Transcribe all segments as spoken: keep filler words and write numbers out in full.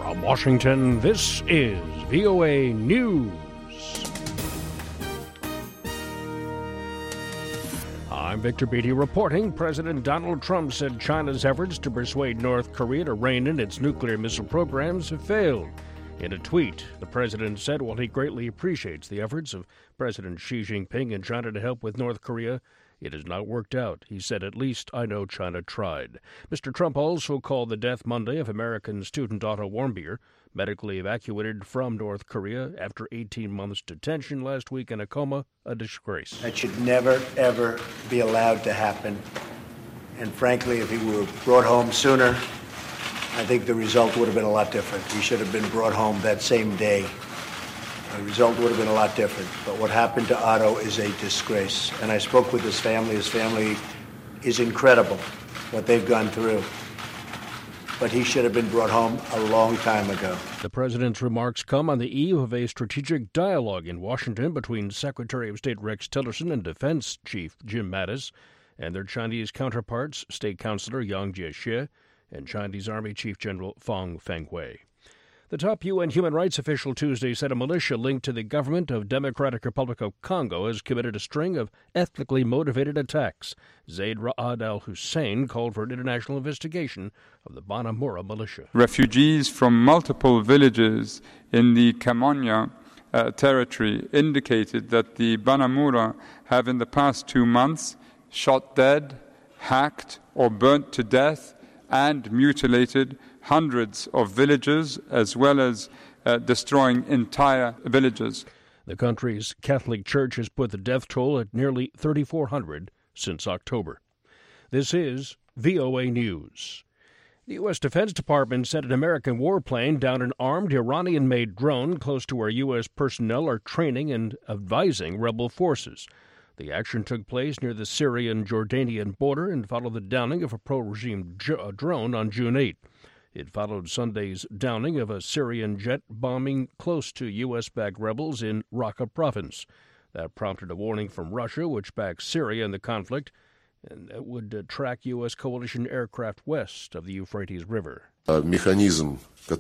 From Washington, this is V O A News. I'm Victor Beatty reporting. President Donald Trump said China's efforts to persuade North Korea to rein in its nuclear missile programs have failed. In a tweet, the president said while he greatly appreciates the efforts of President Xi Jinping in China to help with North Korea, it has not worked out. He said, "At least I know China tried." Mister Trump also called the death Monday of American student Otto Warmbier, medically evacuated from North Korea after eighteen months detention last week in a coma, a disgrace. That should never, ever be allowed to happen. And frankly, if he were brought home sooner, I think the result would have been a lot different. He should have been brought home that same day. The result would have been a lot different. But what happened to Otto is a disgrace. And I spoke with his family. His family is incredible, what they've gone through. But he should have been brought home a long time ago. The president's remarks come on the eve of a strategic dialogue in Washington between Secretary of State Rex Tillerson and Defense Chief Jim Mattis and their Chinese counterparts, State Councilor Yang Jiechi and Chinese Army Chief General Fang Fenghui. The top U N human rights official Tuesday said a militia linked to the government of Democratic Republic of Congo has committed a string of ethnically motivated attacks. Zaid Ra'ad al-Hussein called for an international investigation of the Banamura militia. Refugees from multiple villages in the Kamonya uh, territory indicated that the Banamura have in the past two months shot dead, hacked or burnt to death and mutilated hundreds of villages, as well as uh, destroying entire villages. The country's Catholic Church has put the death toll at nearly thirty-four hundred since October. This is V O A News. The U S. Defense Department said an American warplane downed an armed Iranian-made drone close to where U S personnel are training and advising rebel forces. The action took place near the Syrian-Jordanian border and followed the downing of a pro-regime jo- drone on June eighth. It followed Sunday's downing of a Syrian jet bombing close to U S-backed rebels in Raqqa province. That prompted a warning from Russia, which backs Syria in the conflict, and that would uh, track U S coalition aircraft west of the Euphrates River. Speaking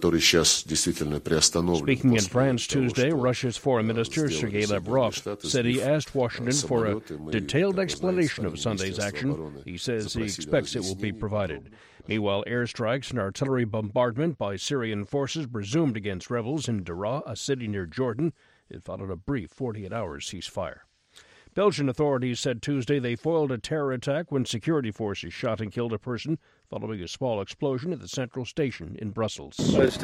in France Tuesday, Russia's foreign minister Sergei Lavrov said he asked Washington for a detailed explanation of Sunday's action. He says he expects it will be provided. Meanwhile, airstrikes and artillery bombardment by Syrian forces resumed against rebels in Daraa, a city near Jordan. It followed a brief forty-eight hour ceasefire. Belgian authorities said Tuesday they foiled a terror attack when security forces shot and killed a person following a small explosion at the central station in Brussels. This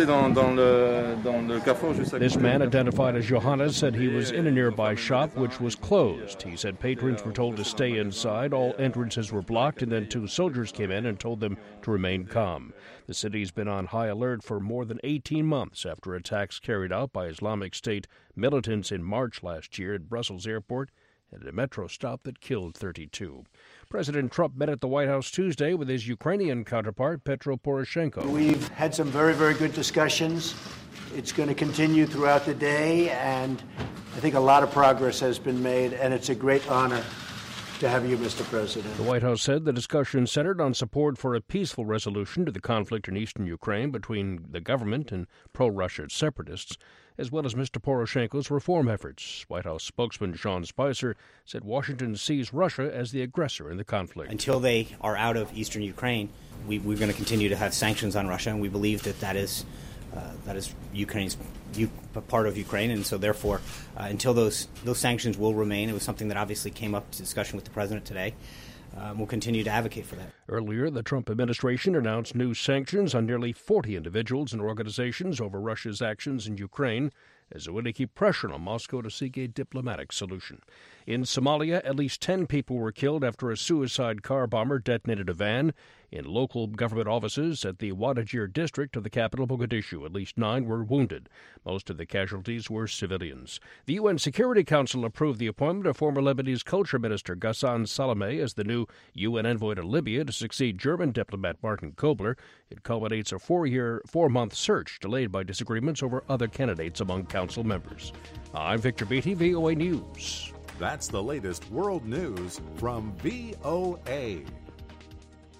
man, identified as Johannes, said he was in a nearby shop which was closed. He said patrons were told to stay inside, all entrances were blocked, and then two soldiers came in and told them to remain calm. The city's been on high alert for more than eighteen months after attacks carried out by Islamic State militants in March last year at Brussels airport and a metro stop that killed thirty-two. President Trump met at the White House Tuesday with his Ukrainian counterpart, Petro Poroshenko. We've had some very, very good discussions. It's going to continue throughout the day, and I think a lot of progress has been made, and it's a great honor to have you, Mister President. The White House said the discussion centered on support for a peaceful resolution to the conflict in eastern Ukraine between the government and pro-Russia separatists, as well as Mister Poroshenko's reform efforts. White House spokesman Sean Spicer said Washington sees Russia as the aggressor in the conflict. Until they are out of eastern Ukraine, we, we're going to continue to have sanctions on Russia, and we believe that that is uh, that is Ukraine's U, part of Ukraine, and so therefore, uh, until those those sanctions will remain, it was something that obviously came up to discussion with the president today. Um, we'll continue to advocate for that. Earlier, the Trump administration announced new sanctions on nearly forty individuals and organizations over Russia's actions in Ukraine as a way to keep pressure on Moscow to seek a diplomatic solution. In Somalia, at least ten people were killed after a suicide car bomber detonated a van in local government offices at the Wadajir district of the capital, Mogadishu. At least nine were wounded. Most of the casualties were civilians. The U N Security Council approved the appointment of former Lebanese culture minister Ghassan Salameh as the new U N envoy to Libya to succeed German diplomat Martin Kobler. It culminates a four-year, four-month search delayed by disagreements over other candidates among council members. I'm Victor Beatty, V O A News. That's the latest world news from V O A.